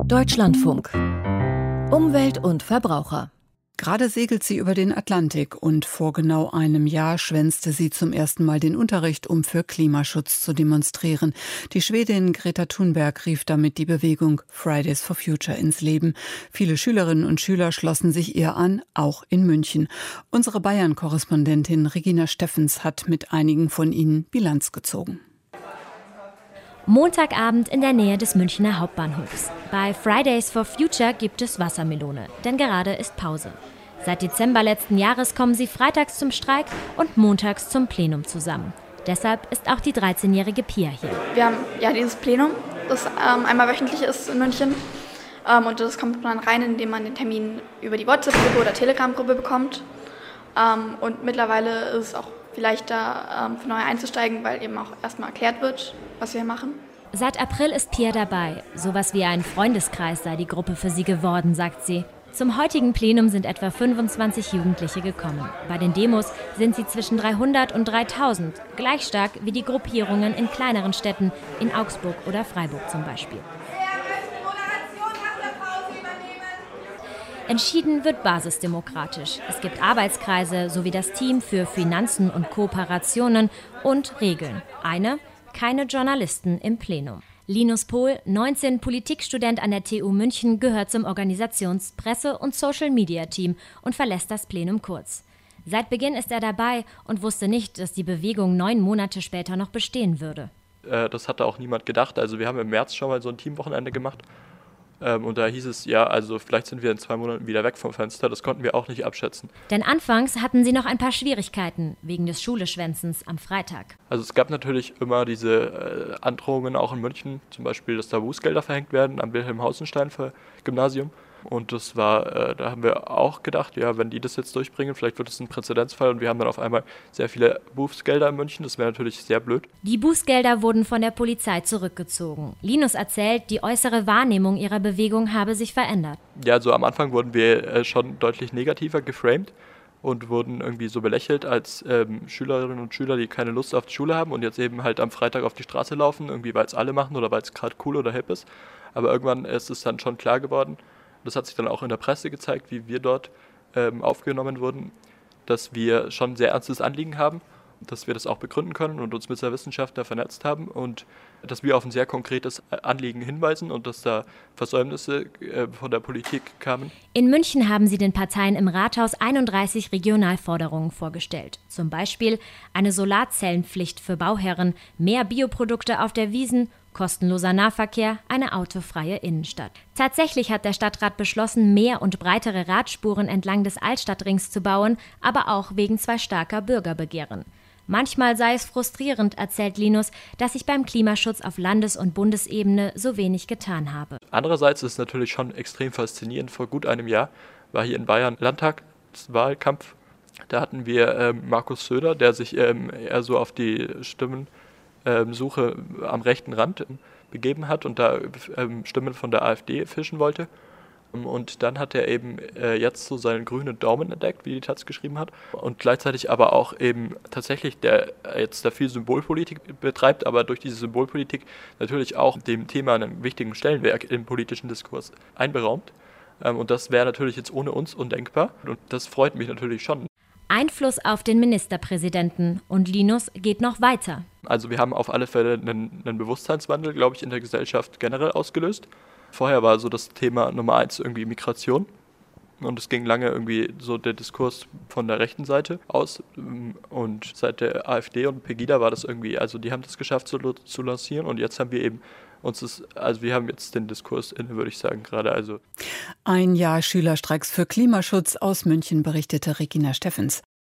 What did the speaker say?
Deutschlandfunk. Umwelt und Verbraucher. Gerade segelt sie über den Atlantik und vor genau einem Jahr schwänzte sie zum ersten Mal den Unterricht, um für Klimaschutz zu demonstrieren. Die Schwedin Greta Thunberg rief damit die Bewegung Fridays for Future ins Leben. Viele Schülerinnen und Schüler schlossen sich ihr an, auch in München. Unsere Bayern-Korrespondentin Regina Steffens hat mit einigen von ihnen Bilanz gezogen. Montagabend in der Nähe des Münchner Hauptbahnhofs. Bei Fridays for Future gibt es Wassermelone, denn gerade ist Pause. Seit Dezember letzten Jahres kommen sie freitags zum Streik und montags zum Plenum zusammen. Deshalb ist auch die 13-jährige Pia hier. Wir haben ja dieses Plenum, das einmal wöchentlich ist in München. Und das kommt man rein, indem man den Termin über die WhatsApp-Gruppe oder Telegram-Gruppe bekommt. Und mittlerweile ist es auch vielleicht da für Neue einzusteigen, weil eben auch erstmal erklärt wird, was wir hier machen. Seit April ist Pia dabei. Sowas wie ein Freundeskreis sei die Gruppe für sie geworden, sagt sie. Zum heutigen Plenum sind etwa 25 Jugendliche gekommen. Bei den Demos sind sie zwischen 300 und 3000, gleich stark wie die Gruppierungen in kleineren Städten, in Augsburg oder Freiburg zum Beispiel. Entschieden wird basisdemokratisch. Es gibt Arbeitskreise sowie das Team für Finanzen und Kooperationen und Regeln. Eine: keine Journalisten im Plenum. Linus Pohl, 19, Politikstudent an der TU München, gehört zum Organisations-, Presse- und Social-Media-Team und verlässt das Plenum kurz. Seit Beginn ist er dabei und wusste nicht, dass die Bewegung 9 Monate später noch bestehen würde. Das hatte auch niemand gedacht. Also wir haben im März schon mal so ein Teamwochenende gemacht. Und da hieß es, ja, also vielleicht sind wir in 2 Monaten wieder weg vom Fenster. Das konnten wir auch nicht abschätzen. Denn anfangs hatten sie noch ein paar Schwierigkeiten wegen des Schuleschwänzens am Freitag. Also es gab natürlich immer diese Androhungen auch in München, zum Beispiel, dass da Bußgelder verhängt werden am Wilhelm-Hausenstein-Gymnasium. Und das war, da haben wir auch gedacht, ja, wenn die das jetzt durchbringen, vielleicht wird es ein Präzedenzfall und wir haben dann auf einmal sehr viele Bußgelder in München. Das wäre natürlich sehr blöd. Die Bußgelder wurden von der Polizei zurückgezogen. Linus erzählt, die äußere Wahrnehmung ihrer Bewegung habe sich verändert. Ja, also am Anfang wurden wir schon deutlich negativer geframed und wurden irgendwie so belächelt als Schülerinnen und Schüler, die keine Lust auf die Schule haben und jetzt eben halt am Freitag auf die Straße laufen, irgendwie weil es alle machen oder weil es gerade cool oder hip ist. Aber irgendwann ist es dann schon klar geworden. Das hat sich dann auch in der Presse gezeigt, wie wir dort aufgenommen wurden, dass wir schon ein sehr ernstes Anliegen haben, dass wir das auch begründen können und uns mit der Wissenschaft da vernetzt haben und dass wir auf ein sehr konkretes Anliegen hinweisen und dass da Versäumnisse von der Politik kamen. In München haben sie den Parteien im Rathaus 31 Regionalforderungen vorgestellt. Zum Beispiel eine Solarzellenpflicht für Bauherren, mehr Bioprodukte auf der Wiesn, kostenloser Nahverkehr, eine autofreie Innenstadt. Tatsächlich hat der Stadtrat beschlossen, mehr und breitere Radspuren entlang des Altstadtrings zu bauen, aber auch wegen 2 starker Bürgerbegehren. Manchmal sei es frustrierend, erzählt Linus, dass sich beim Klimaschutz auf Landes- und Bundesebene so wenig getan habe. Andererseits ist es natürlich schon extrem faszinierend. Vor gut einem Jahr war hier in Bayern Landtagswahlkampf. Da hatten wir Markus Söder, der sich eher so auf die Stimmensuche am rechten Rand begeben hat und da Stimmen von der AfD fischen wollte. Und dann hat er eben jetzt so seinen grünen Daumen entdeckt, wie die Taz geschrieben hat. Und gleichzeitig aber auch eben tatsächlich, der jetzt da viel Symbolpolitik betreibt, aber durch diese Symbolpolitik natürlich auch dem Thema einen wichtigen Stellenwert im politischen Diskurs einberaumt. Und das wäre natürlich jetzt ohne uns undenkbar. Und das freut mich natürlich schon. Einfluss auf den Ministerpräsidenten. Und Linus geht noch weiter. Also wir haben auf alle Fälle einen Bewusstseinswandel, glaube ich, in der Gesellschaft generell ausgelöst. Vorher war so das Thema Nummer 1 irgendwie Migration und es ging lange irgendwie so der Diskurs von der rechten Seite aus und seit der AfD und Pegida war das irgendwie, also die haben das geschafft zu lancieren und jetzt haben wir eben wir haben jetzt den Diskurs inne, würde ich sagen, gerade. Also ein Jahr Schülerstreiks für Klimaschutz aus München, berichtete Regina Steffens.